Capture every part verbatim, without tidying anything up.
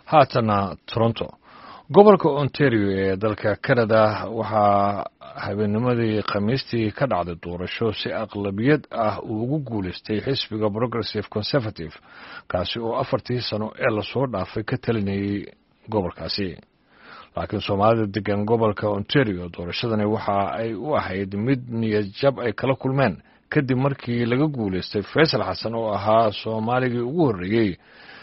haatana Toronto gobolka Ontario ee dalka Canada waxaa habeennimadii Khamiistii ka dhacday doorasho si aqlabiyad ah uu ugu guuleystay xisbiga Progressive Conservative kaasi oo afartii sano ee la soo dhaafay ka talinayay gobolkaasi laakiin Soomaalida degan gobolka Ontario doorashadani waxa ay u ahayd mid niyad jab ay kala kulmeen kadib markii laga guuleystay Faisal Xasan oo ahaa Soomaaligii ugu horreeyay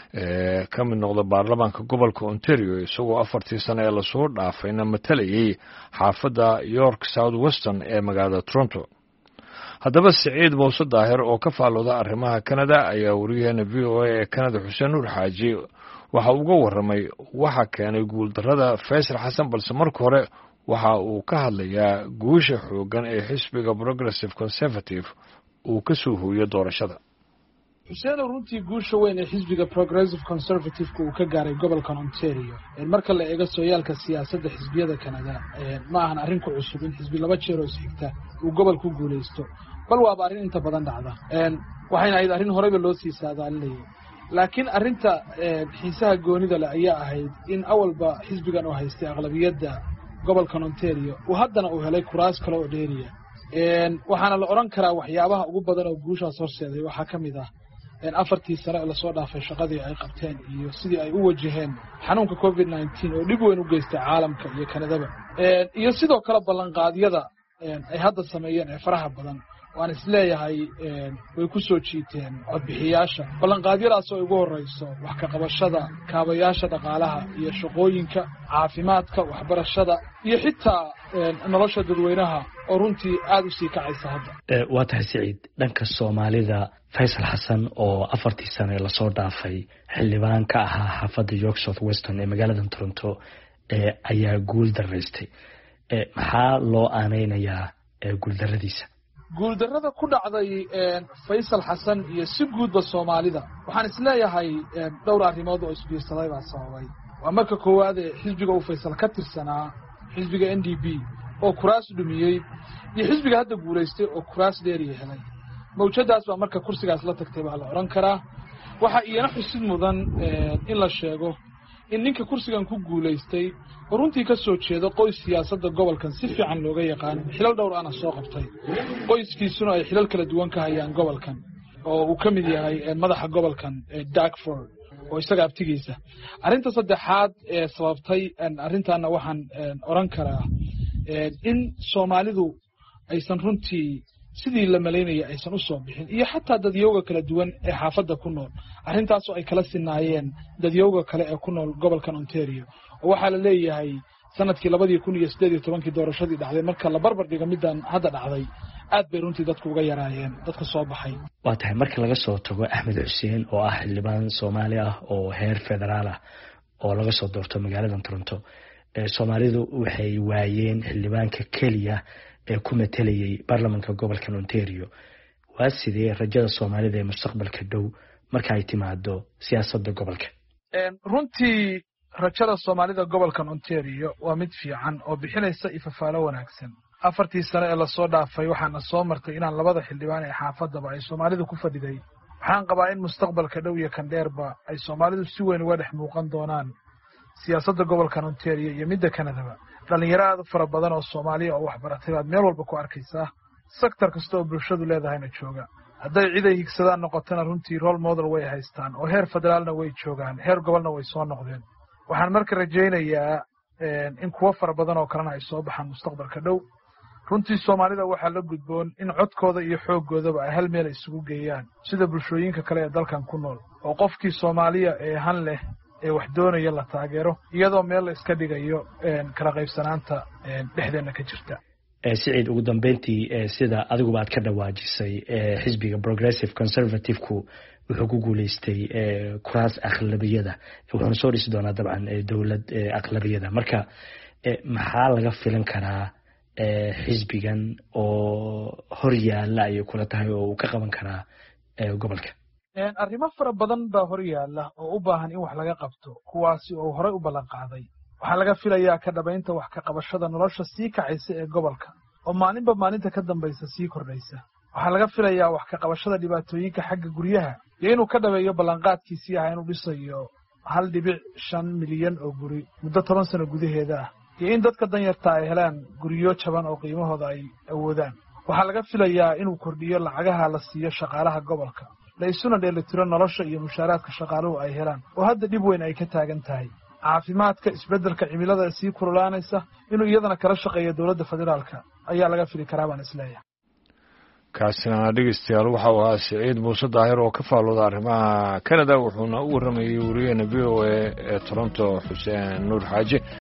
ee ka mid noqda baarlamaanka gobolka Ontario isagoo afartii sano ee la soo dhaafayna matalayay xaafadda York South Western ee magaalada Toronto. haddaba Siciid Muuse Daahir oo ka faalooda arrimaha Canada ayaa wariyaheena V O A ee Canada Xuseen Nuur Xaaji waxa uu uga warramay waxa keenay guuldarrada Faisal Xasan balse marka hore waxa uu ka hadlayaa guusha xooggan ee xisbiga Progressive Conservative uu ka soo hooyo doorashada. Xuseen runtii guusha weyn ee xisbiga Progressive Conservative uu ka gaaray gobolka Ontario marka la eego sooyaalka siyaasadda xisbiyada Canada ma ahan arrin ku cusub in xisbi laba jeer oo isxigta uu gobolku guuleysto bal waa arrin inta badan dhacda waxayna ahayd arrin horeyba loo sii saadaalinayay laakiin arrinta xiisaha goonida leh ayaa ahayd in awalba xisbigan oo haystay aqlabiyadda gobolka Ontario uu haddana uu helay kuraas kale oo dheeriya waxaana la oran karaa waxyaabaha ugu badan oo guushaas horseeday waxaa ka mid ah afartii sano ee la soo dhaafay shaqadii ay qabteen iyo sidii ay u wajaheen xanuunka covid nineteen oo dhib weyn u geystay caalamka iyo Kanadaba iyo sidoo kale ballanqaadyada ay hadda sameeyeen ee faraha badan waan isleeyahay way ku soo jiiteen codbixiyaasha ballanqaadyadaas oo ugu horeyso wax ka qabashada kaabayaasha dhaqaalaha iyo shaqooyinka caafimaadka waxbarashada iyo xitaa nolosha dadweynaha oo runtii aad u sii kacaysa hadda waa tahay Siciid dhanka Soomaalida Faisal Xasan oo afartii sano ee la soo dhaafay xildhibaan ka ahaa xaafadda York South Western ee magaalada Toronto ee ayaa guul daraystay maxaa loo aaneynayaa guuldarradiisa guuldarrada ku dhacday Faisal Xasan iyo si guudba Soomaalida waxaan isleeyahay dhowr arrimood oo isbiirsaday baa sababay waa marka koowaad ee xisbiga uu Faisal ka tirsanaa xisbiga N D P oo kuraas dhumiyay iyo xisbiga hadda guuleystay oo kuraas dheeri helay mawjadaas waa marka kursigaas la tagtay baa la oran karaa waxa iyana xusid mudan in la sheego in ninka kursigan ku guuleystay runtii ka soo jeedo qoys siyaasadda gobolkan si fiican looga yaqaan xilal dhowr ah soo qabtay qoyskiisuna ay xilal kala duwan ka hayaan gobolkan oo uu ka mid yahay madaxa gobolkan Dartford oo isaga abtigiisa arrinta saddexaad ee sababtay arrintaana waxaan oran karaa in Soomaalidu aysan runtii sidii la maleynayay aysan u soo bixin iyo xataa dadyooga kala duwan ee xaafadda ku nool arrintaas oo ay kala sinaayeen dadyooga kale ee ku nool gobolkan Ontario oo waxa la leeyahay sanadkii laba kun iyo siddeed iyo toban doorashadii dhacday marka la barbar dhigo midaan hadda dhacday aad bay runtii dadku uga yaraayeen dadka soo baxay waa tahay marka laga soo tago Axmed Xuseen oo ah xildhibaan Soomaali ah oo heer federaal ah oo laga soo doorto magaalada Toronto ee Soomaalidu waxay waayeen xildhibaanka kaliya ee ku matalayay baarlamaanka gobolka Ontario waa sidee rajada Soomaalida ee mustaqbalka dhow marka ay timaado siyaasadda gobolka runtii rajada Soomaalida gobolka Ontario waa mid fiican oo bixinaysa ifafaalo wanaagsan afartii sano ee la soo dhaafay waxaana soo martay inaan labada xildhibaan ee xaafadaba ay Soomaalidu ku fadhiday waxaan qabaa in mustaqbalka dhow iyo kan dheerba ay Soomaalidu si weyn uga dhex muuqan doonaan siyaasadda gobolka Ontario iyo midda Canada dhalinyaro aad u fara badan oo Soomaaliya oo wax baratay baad meel walba ku arkaysaa sektor kasta oo bulshadu leedahayna jooga hadday cid ay higsadaan noqotana runtii role model way haystaan oo heer federaalna way joogaan heer gobolna way soo noqdeen waxaan marka rajaynayaa in kuwa fara badan oo kalena ay soo baxaan mustaqbalka dhow runtii Soomaalida waxaa la gudboon in codkooda iyo xooggoodaba ay hal meel isugu geeyaan sida bulshooyinka kale ee dalkan ku nool oo qofkii Soomaaliya ee han leh ee wax doonaya la taageero iyadoo meel la iska dhigayo kala qaybsanaanta dhexdeena ka jirta Siciid ugu dambeyntii sida adigu baad ka dhawaajisay xisbiga Progressive Conservative-ku wuxuu ku guuleystay kuraas aqlabiyada wuxuuna soo dhisi doonaa dabcan dawlad aqlabiyada marka maxaa laga filan karaa xisbigan oo hor yaala ay kula tahay oo uu ka qaban karaa gobolka arrimo fara badan baa hor yaala oo u baahan in wax laga qabto kuwaasi oo horey u ballan qaaday waxaa laga filayaa ka dhabaynta wax ka qabashada nolosha sii kacaysa ee gobolka oo maalinba maalinta ka dambaysa sii kordhaysa waxaa laga filayaa wax ka qabashada dhibaatooyinka xagga guryaha iyo inuu ka dhabeeyo ballanqaadkiisii ah inuu dhisayo hal dhibic shan milyan oo guri muddo toban sano gudaheeda ah iyo in dadka danyarta ay helaan guryo jaban oo qiimahooda ay awoodaan. waxaa laga filayaa inuu kordhiyo lacagaha la siiyo shaqaalaha gobolka, la isuna dheelitiro nolosha iyo mushaaraadka shaqaaluhu ay helaan oo hadda dhib weyn ay ka taagan tahay. caafimaadka, isbeddelka cimilada sii kululaanaysa inuu iyadana kala shaqeeyo dowladda federaalka ayaa laga fili karaa baan isleeyahay. kaasina dhegeystayaal waxa uu ahaa Siciid Muuse Daahir oo ka faalooda arrimaha Canada, wuxuuna u waramayay wariyaheena V O A ee Toronto Xuseen Nuur Xaaji.